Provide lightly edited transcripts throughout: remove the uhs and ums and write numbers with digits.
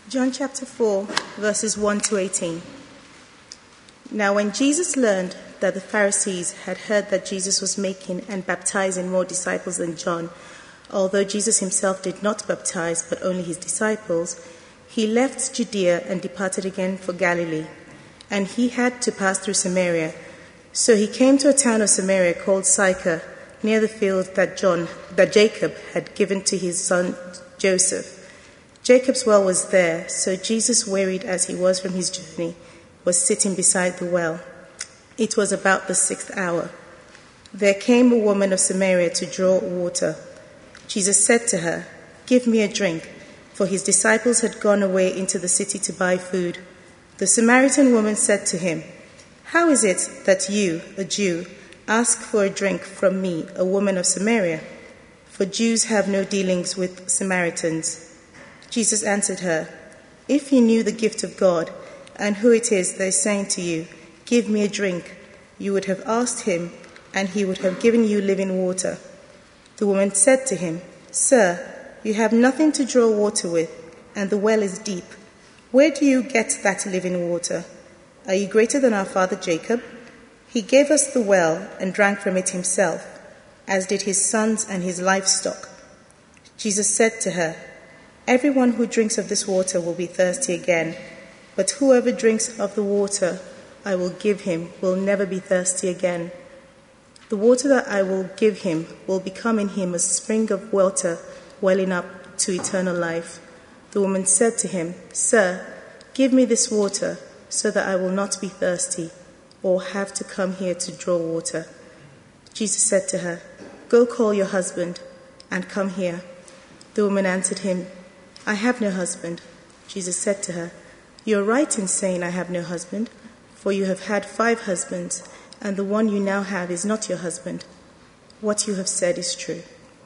John chapter 4, verses 1 to 18. Now when Jesus learned that the Pharisees had heard that Jesus was making and baptizing more disciples than John, although Jesus himself did not baptize but only his disciples, he left Judea and departed again for Galilee. And he had to pass through Samaria. So he came to a town of Samaria called Sychar, near the field that Jacob had given to his son Joseph. Jacob's well was there, so Jesus, wearied as he was from his journey, was sitting beside the well. It was about the 6th hour. There came a woman of Samaria to draw water. Jesus said to her, "Give me a drink," for his disciples had gone away into the city to buy food. The Samaritan woman said to him, "How is it that you, a Jew, ask for a drink from me, a woman of Samaria? For Jews have no dealings with Samaritans." Jesus answered her, "If you knew the gift of God and who it is that is saying to you, 'Give me a drink,' you would have asked him, and he would have given you living water." The woman said to him, "Sir, you have nothing to draw water with, and the well is deep. Where do you get that living water? Are you greater than our father Jacob? He gave us the well and drank from it himself, as did his sons and his livestock." Jesus said to her, "Everyone who drinks of this water will be thirsty again, but whoever drinks of the water I will give him will never be thirsty again. The water that I will give him will become in him a spring of water welling up to eternal life." The woman said to him, "Sir, give me this water so that I will not be thirsty or have to come here to draw water." Jesus said to her, "Go call your husband and come here." The woman answered him, "I have no husband." Jesus said to her, "You are right in saying, 'I have no husband,' for you have had 5 husbands, and the one you now have is not your husband. What you have said is true."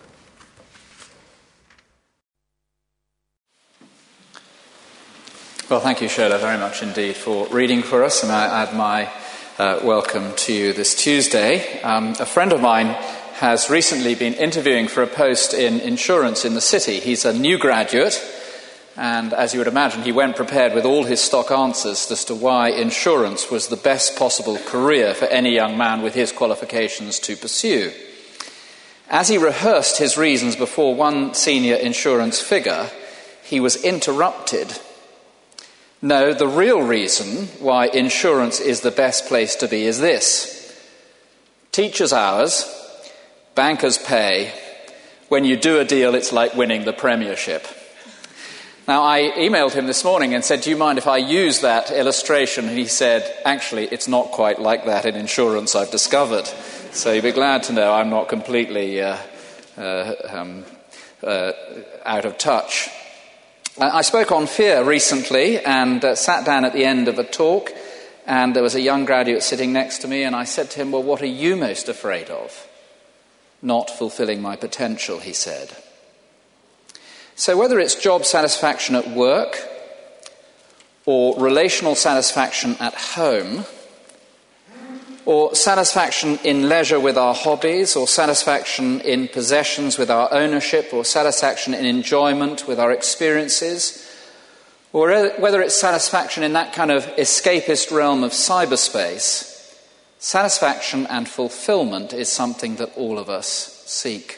Well, thank you, Shola, very much indeed for reading for us, and I add my welcome to you this Tuesday. A friend of mine has recently been interviewing for a post in insurance in the city. He's a new graduate, and as you would imagine, he went prepared with all his stock answers as to why insurance was the best possible career for any young man with his qualifications to pursue. As he rehearsed his reasons before one senior insurance figure, he was interrupted. "No, the real reason why insurance is the best place to be is this: teachers' hours, bankers' pay. When you do a deal, it's like winning the Premiership." Now, I emailed him this morning and said, "Do you mind if I use that illustration?" And he said, "Actually, it's not quite like that in insurance, I've discovered." So you'll be glad to know I'm not completely out of touch. I spoke on fear recently and sat down at the end of a talk, and there was a young graduate sitting next to me, and I said to him, "Well, what are you most afraid of?" "Not fulfilling my potential," he said. So whether it's job satisfaction at work or relational satisfaction at home, or satisfaction in leisure with our hobbies, or satisfaction in possessions with our ownership, or satisfaction in enjoyment with our experiences, or whether it's satisfaction in that kind of escapist realm of cyberspace, satisfaction and fulfillment is something that all of us seek.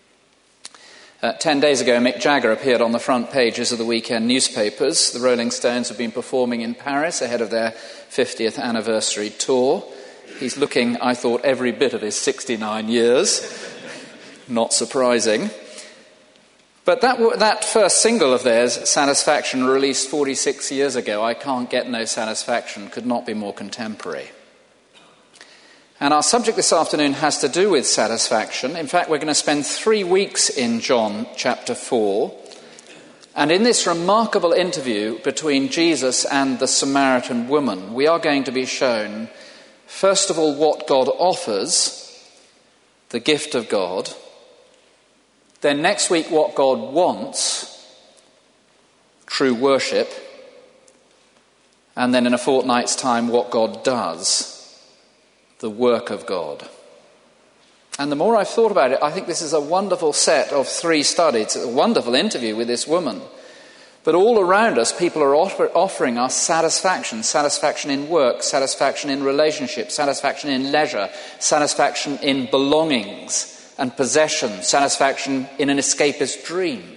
10 days ago, Mick Jagger appeared on the front pages of the weekend newspapers. The Rolling Stones have been performing in Paris ahead of their 50th anniversary tour. He's looking, I thought, every bit of his 69 years. Not surprising. But that first single of theirs, Satisfaction, released 46 years ago, I Can't Get No Satisfaction, could not be more contemporary. And our subject this afternoon has to do with satisfaction. In fact, we're going to spend 3 weeks in John chapter 4. And in this remarkable interview between Jesus and the Samaritan woman, we are going to be shown, first of all, what God offers, the gift of God. Then next week, what God wants, true worship. And then in a fortnight's time, what God does, the work of God. And the more I've thought about it, I think this is a wonderful set of 3 studies. It's a wonderful interview with this woman. But all around us, people are offering us satisfaction. Satisfaction in work, satisfaction in relationships, satisfaction in leisure, satisfaction in belongings and possessions, satisfaction in an escapist dream.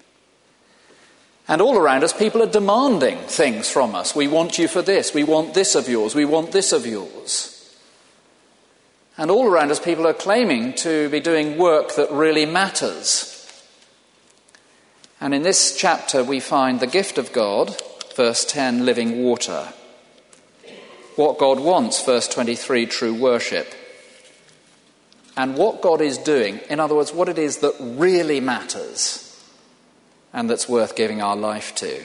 And all around us, people are demanding things from us. We want you for this. We want this of yours. We want this of yours. And all around us, people are claiming to be doing work that really matters. And in this chapter, we find the gift of God, verse 10, living water. What God wants, verse 23, true worship. And what God is doing, in other words, what it is that really matters and that's worth giving our life to.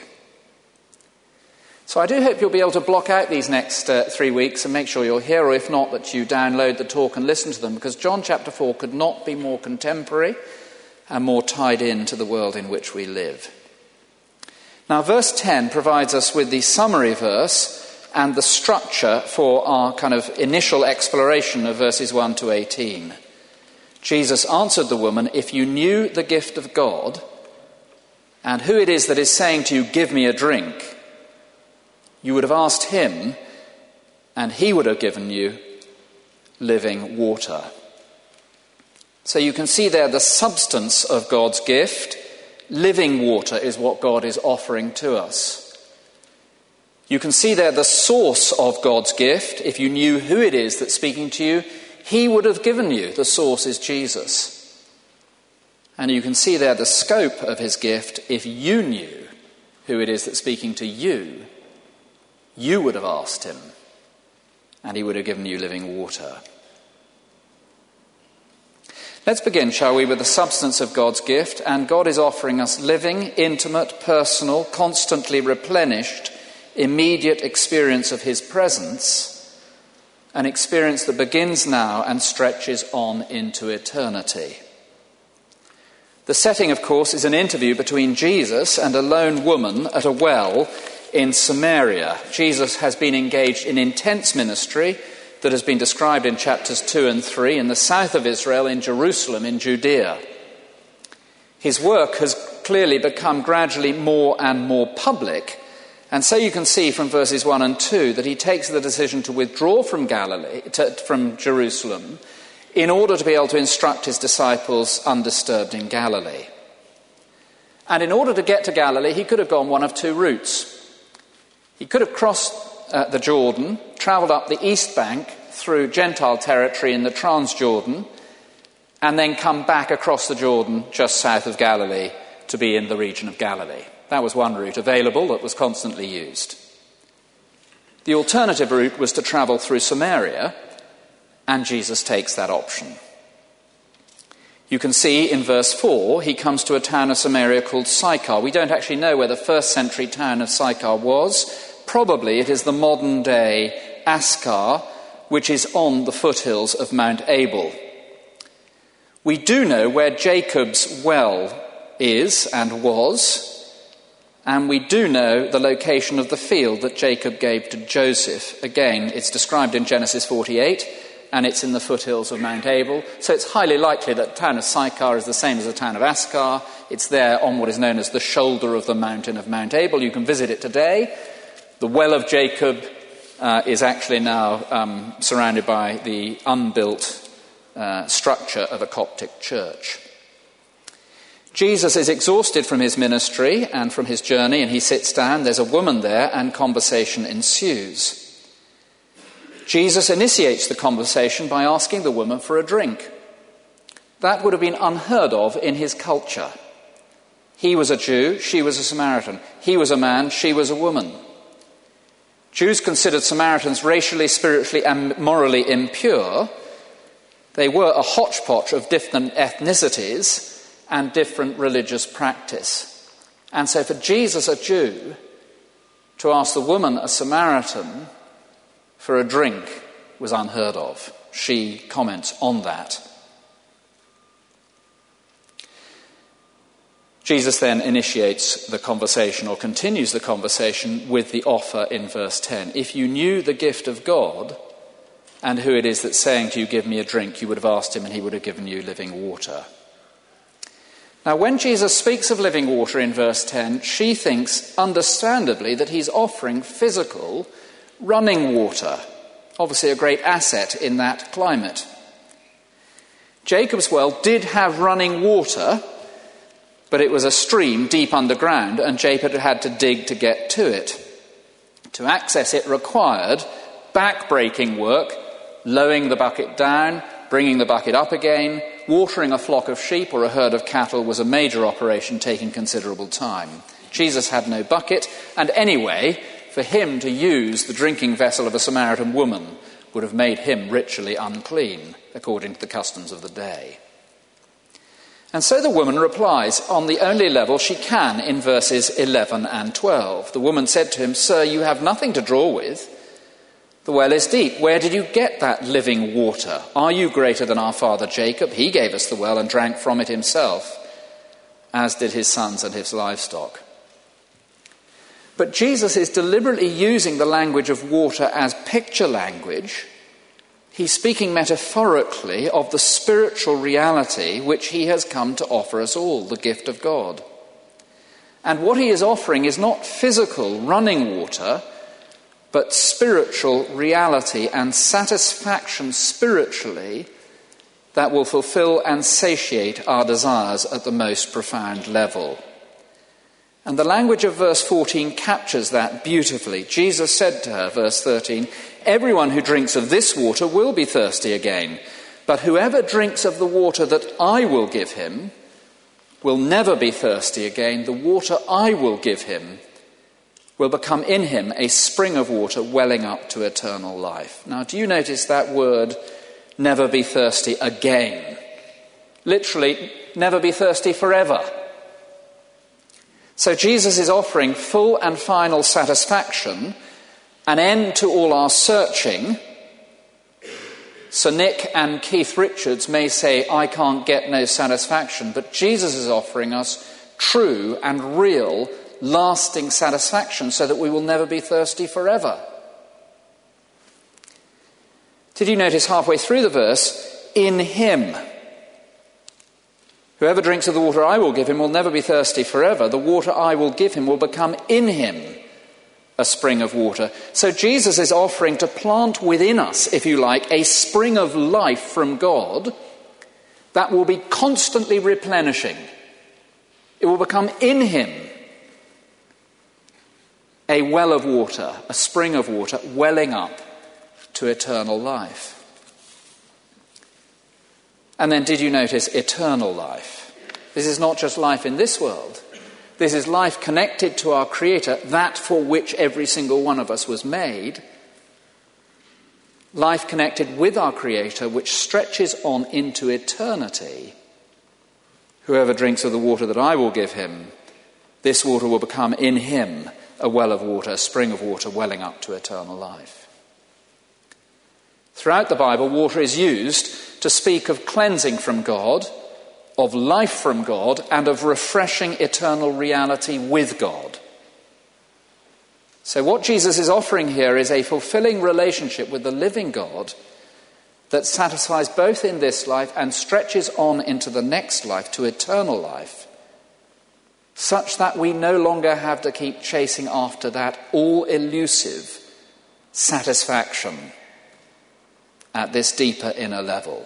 So I do hope you'll be able to block out these next 3 weeks and make sure you're here, or if not, that you download the talk and listen to them, because John chapter 4 could not be more contemporary and more tied into the world in which we live. Now, verse 10 provides us with the summary verse and the structure for our kind of initial exploration of verses 1 to 18. Jesus answered the woman, "If you knew the gift of God and who it is that is saying to you, 'Give me a drink,' you would have asked him, and he would have given you living water." So you can see there the substance of God's gift. Living water is what God is offering to us. You can see there the source of God's gift. If you knew who it is that's speaking to you, he would have given you. The source is Jesus. And you can see there the scope of his gift. If you knew who it is that's speaking to you, you would have asked him, and he would have given you living water. Let's begin, shall we, with the substance of God's gift. And God is offering us living, intimate, personal, constantly replenished, immediate experience of his presence, an experience that begins now and stretches on into eternity. The setting, of course, is an interview between Jesus and a lone woman at a well in Samaria. Jesus has been engaged in intense ministry that has been described in chapters 2 and 3 in the south of Israel, in Jerusalem, in Judea. His work has clearly become gradually more and more public, and so you can see from verses 1 and 2 that he takes the decision to withdraw from from Jerusalem in order to be able to instruct his disciples undisturbed in Galilee. And in order to get to Galilee, he could have gone one of two routes. He could have crossed the Jordan, travelled up the east bank through Gentile territory in the Transjordan, and then come back across the Jordan just south of Galilee to be in the region of Galilee. That was one route available that was constantly used. The alternative route was to travel through Samaria, and Jesus takes that option. You can see in verse 4, he comes to a town of Samaria called Sychar. We don't actually know where the first century town of Sychar was. Probably it is the modern-day Ascar, which is on the foothills of Mount Abel. We do know where Jacob's well is and was, and we do know the location of the field that Jacob gave to Joseph. Again, it's described in Genesis 48, and it's in the foothills of Mount Abel. So it's highly likely that the town of Sychar is the same as the town of Ascar. It's there on what is known as the shoulder of the mountain of Mount Abel. You can visit it today. The well of Jacob is actually now surrounded by the unbuilt structure of a Coptic church. Jesus is exhausted from his ministry and from his journey, and he sits down. There's a woman there, and conversation ensues. Jesus initiates the conversation by asking the woman for a drink. That would have been unheard of in his culture. He was a Jew, she was a Samaritan. He was a man, she was a woman. Jews considered Samaritans racially, spiritually, and morally impure. They were a hodgepodge of different ethnicities and different religious practice. And so for Jesus, a Jew, to ask the woman, a Samaritan, for a drink was unheard of. She comments on that. Jesus then initiates the conversation, or continues the conversation, with the offer in verse 10. If you knew the gift of God and who it is that's saying to you, give me a drink, you would have asked him and he would have given you living water. Now, when Jesus speaks of living water in verse 10, she thinks, understandably, that he's offering physical running water, obviously a great asset in that climate. Jacob's well did have running water, but it was a stream deep underground, and Jacob had to dig to get to it. To access it required back-breaking work, lowering the bucket down, bringing the bucket up again. Watering a flock of sheep or a herd of cattle was a major operation taking considerable time. Jesus had no bucket, and anyway, for him to use the drinking vessel of a Samaritan woman would have made him ritually unclean, according to the customs of the day. And so the woman replies on the only level she can in verses 11 and 12. The woman said to him, "Sir, you have nothing to draw with. The well is deep. Where did you get that living water? Are you greater than our father Jacob? He gave us the well and drank from it himself, as did his sons and his livestock." But Jesus is deliberately using the language of water as picture language. He's speaking metaphorically of the spiritual reality which he has come to offer us all, the gift of God. And what he is offering is not physical running water, but spiritual reality and satisfaction spiritually that will fulfill and satiate our desires at the most profound level. And the language of verse 14 captures that beautifully. Jesus said to her, verse 13, "Everyone who drinks of this water will be thirsty again, but whoever drinks of the water that I will give him will never be thirsty again. The water I will give him will become in him a spring of water welling up to eternal life." Now, do you notice that word, never be thirsty again? Literally, never be thirsty forever. So Jesus is offering full and final satisfaction, an end to all our searching. Sir Nick and Keith Richards may say, "I can't get no satisfaction," but Jesus is offering us true and real lasting satisfaction so that we will never be thirsty forever. Did you notice halfway through the verse, in him? Whoever drinks of the water I will give him will never be thirsty forever. The water I will give him will become in him a spring of water. So Jesus is offering to plant within us, if you like, a spring of life from God that will be constantly replenishing. It will become in him a well of water, a spring of water, welling up to eternal life. And then did you notice eternal life? This is not just life in this world. This is life connected to our Creator, that for which every single one of us was made. Life connected with our Creator, which stretches on into eternity. Whoever drinks of the water that I will give him, this water will become in him a well of water, a spring of water welling up to eternal life. Throughout the Bible, water is used to speak of cleansing from God, of life from God, and of refreshing eternal reality with God. So what Jesus is offering here is a fulfilling relationship with the living God that satisfies both in this life and stretches on into the next life to eternal life, such that we no longer have to keep chasing after that all-elusive satisfaction at this deeper inner level.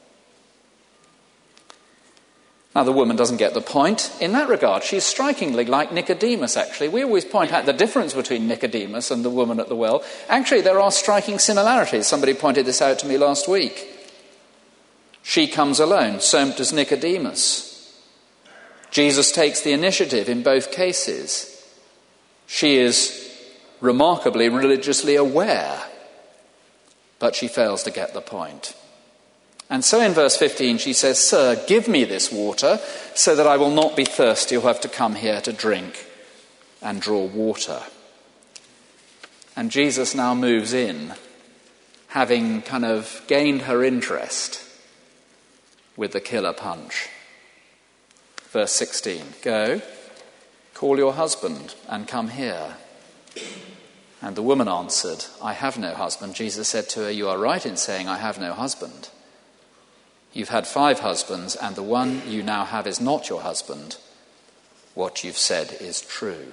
Now, the woman doesn't get the point. In that regard, she's strikingly like Nicodemus, actually. We always point out the difference between Nicodemus and the woman at the well. Actually, there are striking similarities. Somebody pointed this out to me last week. She comes alone, so does Nicodemus. Jesus takes the initiative in both cases. She is remarkably religiously aware, but she fails to get the point. And so in verse 15 she says, "Sir, give me this water so that I will not be thirsty or have to come here to drink and draw water." And Jesus now moves in, having kind of gained her interest with the killer punch. Verse 16, "Go, call your husband and come here." And the woman answered, "I have no husband." Jesus said to her, "You are right in saying, 'I have no husband.' You've had 5 husbands, and the one you now have is not your husband. What you've said is true.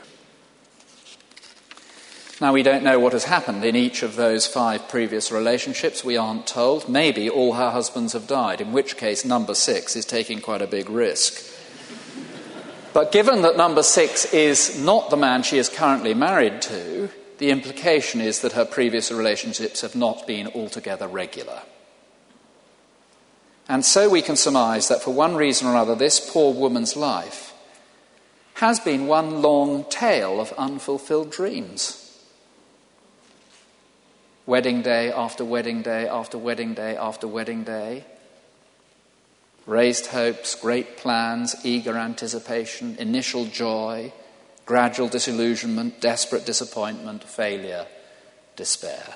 Now, we don't know what has happened in each of those 5 previous relationships. We aren't told. Maybe all her husbands have died, in which case number 6 is taking quite a big risk. But given that number 6 is not the man she is currently married to, the implication is that her previous relationships have not been altogether regular. And so we can surmise that for one reason or another, this poor woman's life has been one long tale of unfulfilled dreams. Wedding day after wedding day after wedding day after wedding day. Raised hopes, great plans, eager anticipation, initial joy, gradual disillusionment, desperate disappointment, failure, despair.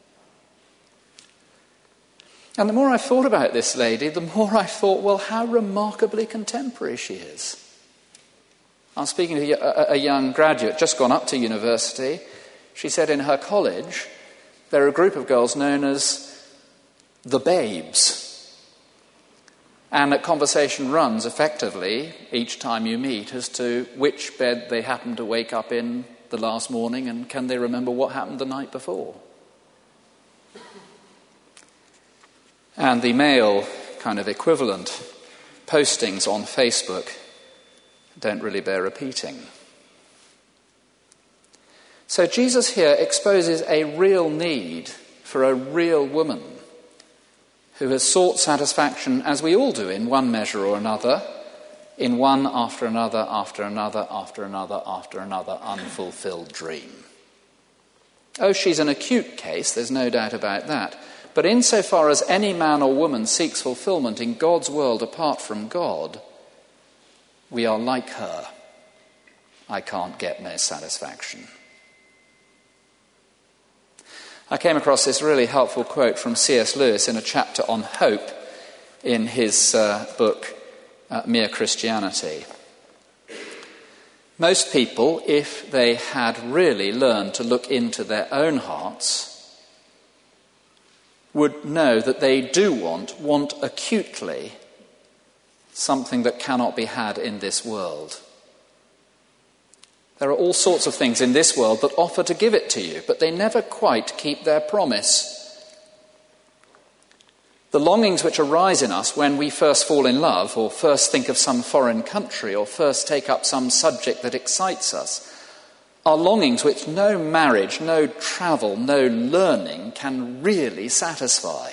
And the more I thought about this lady, the more I thought, well, how remarkably contemporary she is. I was speaking to a young graduate, just gone up to university. She said in her college, there are a group of girls known as the babes. And that conversation runs effectively each time you meet as to which bed they happen to wake up in the last morning and can they remember what happened the night before. And the male kind of equivalent postings on Facebook don't really bear repeating. So Jesus here exposes a real need for a real woman who has sought satisfaction, as we all do in one measure or another, in one after another, after another, after another, after another unfulfilled dream. Oh, she's an acute case, there's no doubt about that. But insofar as any man or woman seeks fulfillment in God's world apart from God, we are like her. I can't get no satisfaction. I came across this really helpful quote from C.S. Lewis in a chapter on hope in his book, Mere Christianity. Most people, if they had really learned to look into their own hearts, would know that they do want acutely, something that cannot be had in this world. There are all sorts of things in this world that offer to give it to you, but they never quite keep their promise. The longings which arise in us when we first fall in love, or first think of some foreign country, or first take up some subject that excites us, are longings which no marriage, no travel, no learning can really satisfy.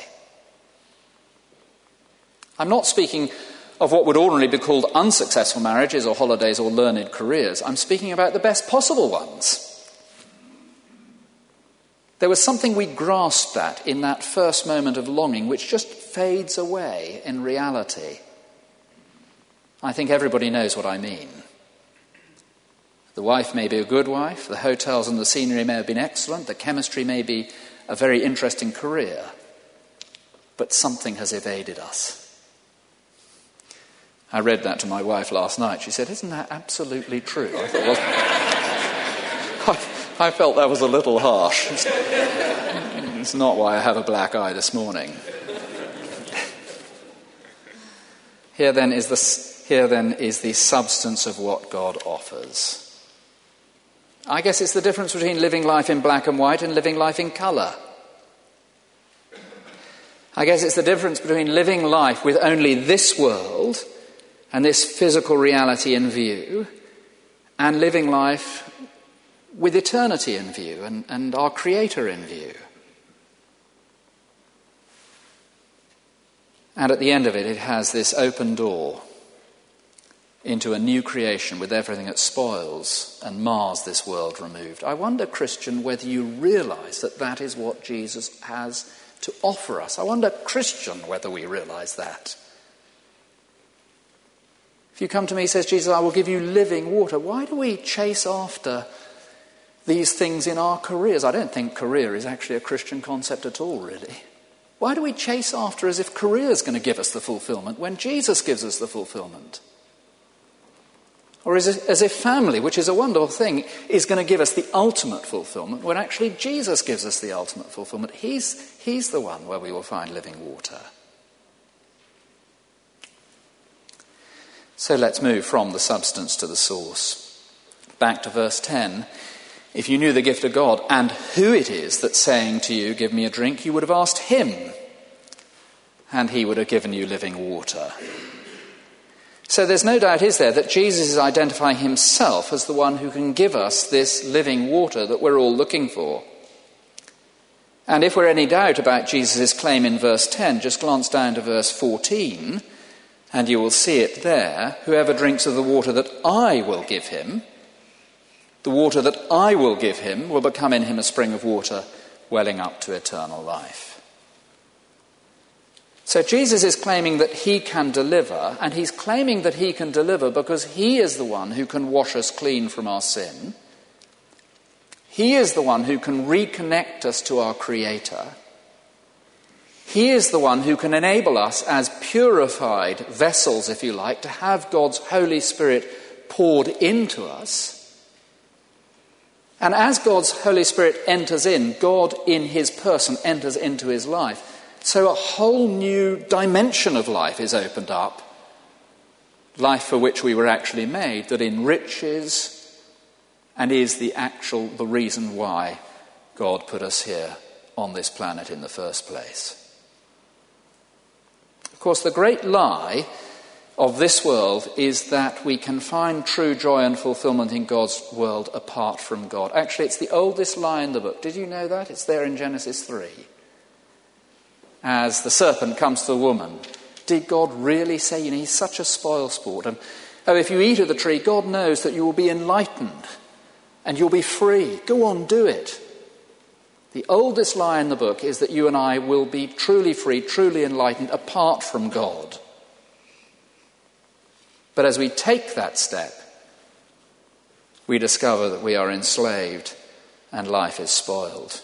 I'm not speaking of what would ordinarily be called unsuccessful marriages or holidays or learned careers. I'm speaking about the best possible ones. There was something we grasped at in that first moment of longing which just fades away in reality. I think everybody knows what I mean. The wife may be a good wife, the hotels and the scenery may have been excellent, the chemistry may be a very interesting career, but something has evaded us. I read that to my wife last night. She said, "Isn't that absolutely true?" I thought, well, I felt that was a little harsh. It's not why I have a black eye this morning. Here then is the substance of what God offers. I guess it's the difference between living life in black and white and living life in colour. I guess it's the difference between living life with only this world and this physical reality in view, and living life with eternity in view and our Creator in view. And at the end of it, it has this open door into a new creation with everything that spoils and mars this world removed. I wonder, Christian, whether you realise that that is what Jesus has to offer us. I wonder, Christian, whether we realise that. If you come to me, says Jesus, I will give you living water. Why do we chase after these things in our careers? I don't think career is actually a Christian concept at all, really. Why do we chase after as if career is going to give us the fulfillment when Jesus gives us the fulfillment? Or as if family, which is a wonderful thing, is going to give us the ultimate fulfillment when actually Jesus gives us the ultimate fulfillment. He's the one where we will find living water. So let's move from the substance to the source. Back to verse 10. If you knew the gift of God and who it is that's saying to you, give me a drink, you would have asked him, and he would have given you living water. So there's no doubt, is there, that Jesus is identifying himself as the one who can give us this living water that we're all looking for. And if we're any doubt about Jesus' claim in verse 10, just glance down to verse 14, and you will see it there. Whoever drinks of the water that I will give him, the water that I will give him will become in him a spring of water welling up to eternal life. So Jesus is claiming that he can deliver, and he's claiming that he can deliver because he is the one who can wash us clean from our sin. He is the one who can reconnect us to our Creator. He is the one who can enable us as purified vessels, if you like, to have God's Holy Spirit poured into us. And as God's Holy Spirit enters in, God in his person enters into his life. So a whole new dimension of life is opened up, life for which we were actually made, that enriches and is the reason why God put us here on this planet in the first place. Of course, the great lie of this world is that we can find true joy and fulfillment in God's world apart from God. Actually, it's the oldest lie in the book. Did you know that? It's there in Genesis 3. As the serpent comes to the woman, did God really say, he's such a spoilsport? And, if you eat of the tree, God knows that you will be enlightened and you'll be free. Go on, do it. The oldest lie in the book is that you and I will be truly free, truly enlightened, apart from God. But as we take that step, we discover that we are enslaved and life is spoiled.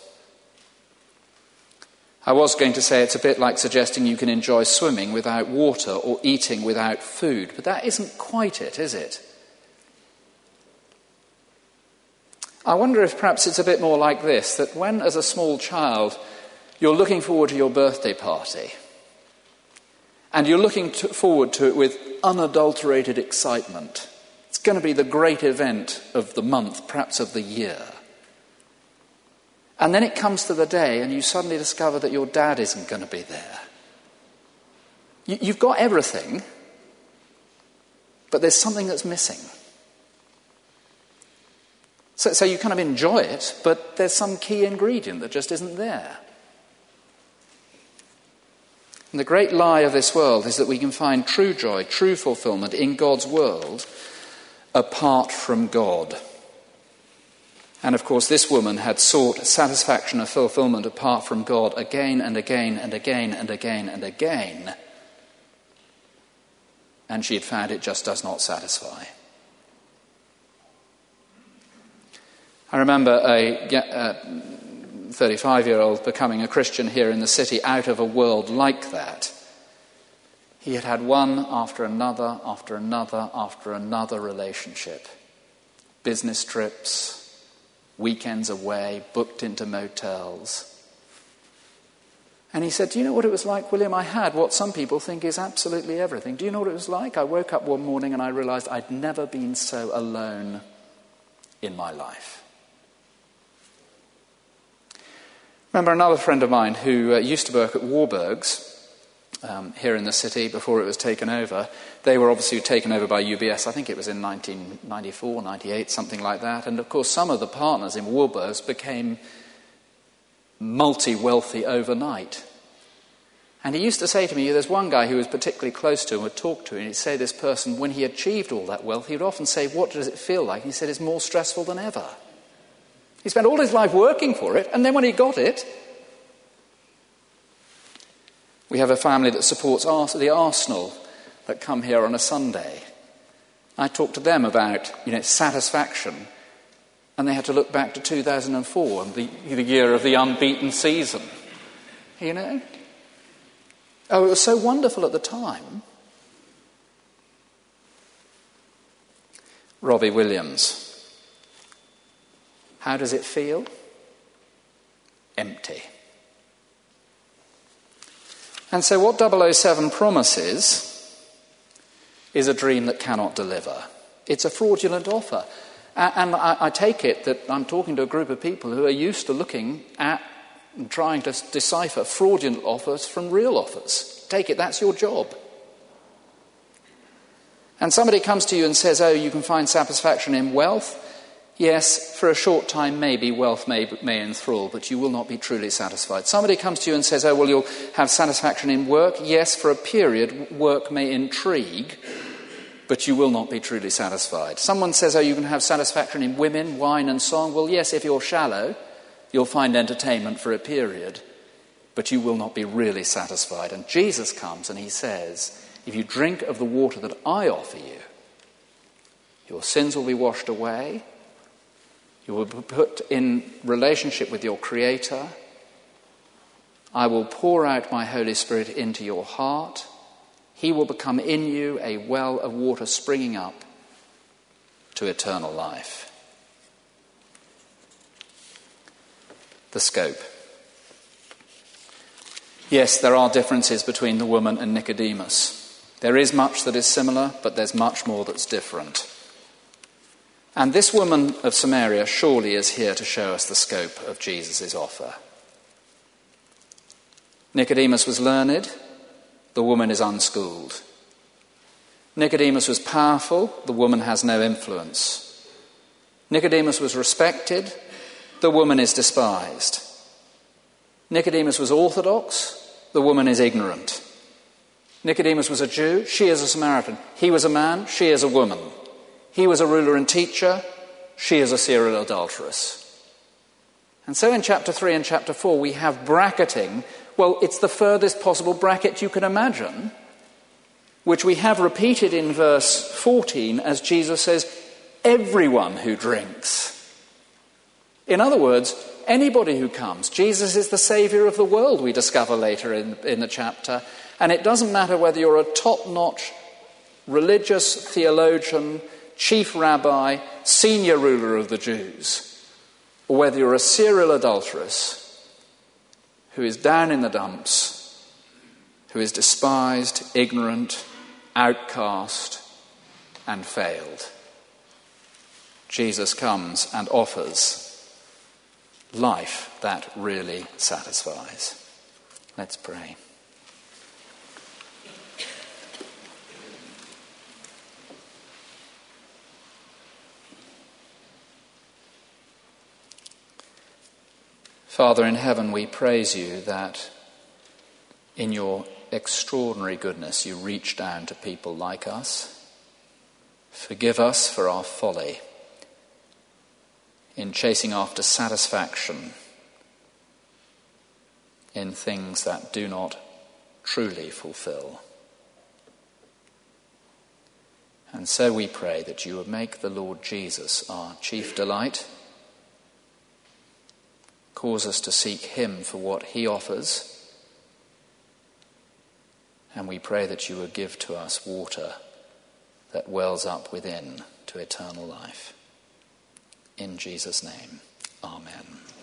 I was going to say it's a bit like suggesting you can enjoy swimming without water or eating without food, but that isn't quite it, is it? I wonder if perhaps it's a bit more like this, that when as a small child you're looking forward to your birthday party, and you're looking forward to it with unadulterated excitement. It's going to be the great event of the month, perhaps of the year. And then it comes to the day and you suddenly discover that your dad isn't going to be there. You've got everything, but there's something that's missing. So you kind of enjoy it, but there's some key ingredient that just isn't there. And the great lie of this world is that we can find true joy, true fulfillment in God's world apart from God. And of course, this woman had sought satisfaction and fulfillment apart from God again and again and again and again and again. And she had found it just does not satisfy. I remember a 35-year-old becoming a Christian here in the city out of a world like that. He had had one after another, after another, after another relationship. Business trips, weekends away, booked into motels. And he said, do you know what it was like, William? I had what some people think is absolutely everything. Do you know what it was like? I woke up one morning and I realised I'd never been so alone in my life. Remember another friend of mine who used to work at Warburg's here in the city before it was taken over. They were obviously taken over by UBS. I think it was in 1994, 98, something like that. And of course some of the partners in Warburg's became multi-wealthy overnight. And he used to say to me, there's one guy who was particularly close to him, would talk to him, and he'd say this person, when he achieved all that wealth, he would often say, what does it feel like? And he said, it's more stressful than ever. He spent all his life working for it, and then when he got it, we have a family that supports the Arsenal that come here on a Sunday. I talked to them about, satisfaction, and they had to look back to 2004 and the year of the unbeaten season. Oh, it was so wonderful at the time. Robbie Williams. How does it feel? Empty. And so what 007 promises is a dream that cannot deliver. It's a fraudulent offer. And I take it that I'm talking to a group of people who are used to looking at and trying to decipher fraudulent offers from real offers. Take it, that's your job. And somebody comes to you and says, oh, you can find satisfaction in wealth. Yes, for a short time maybe wealth may enthrall, but you will not be truly satisfied. Somebody comes to you and says, oh, well, you'll have satisfaction in work. Yes, for a period work may intrigue, but you will not be truly satisfied. Someone says, oh, you can have satisfaction in women, wine and song. Well, yes, if you're shallow, you'll find entertainment for a period, but you will not be really satisfied. And Jesus comes and he says, if you drink of the water that I offer you, your sins will be washed away. You will be put in relationship with your Creator. I will pour out my Holy Spirit into your heart. He will become in you a well of water springing up to eternal life. The scope. Yes, there are differences between the woman and Nicodemus. There is much that is similar, but there's much more that's different. And this woman of Samaria surely is here to show us the scope of Jesus' offer. Nicodemus was learned, the woman is unschooled. Nicodemus was powerful, the woman has no influence. Nicodemus was respected, the woman is despised. Nicodemus was orthodox, the woman is ignorant. Nicodemus was a Jew, she is a Samaritan. He was a man, she is a woman. He was a ruler and teacher, she is a serial adulteress. And so in chapter 3 and chapter 4 we have bracketing. Well, it's the furthest possible bracket you can imagine, which we have repeated in verse 14 as Jesus says, everyone who drinks. In other words, anybody who comes. Jesus is the saviour of the world, we discover later in the chapter. And it doesn't matter whether you're a top-notch religious theologian, chief rabbi, senior ruler of the Jews, or whether you're a serial adulteress who is down in the dumps, who is despised, ignorant, outcast, and failed. Jesus comes and offers life that really satisfies. Let's pray. Father in heaven, we praise you that in your extraordinary goodness you reach down to people like us. Forgive us for our folly in chasing after satisfaction in things that do not truly fulfill. And so we pray that you would make the Lord Jesus our chief delight. Cause us to seek him for what he offers. And we pray that you would give to us water that wells up within to eternal life. In Jesus' name, amen.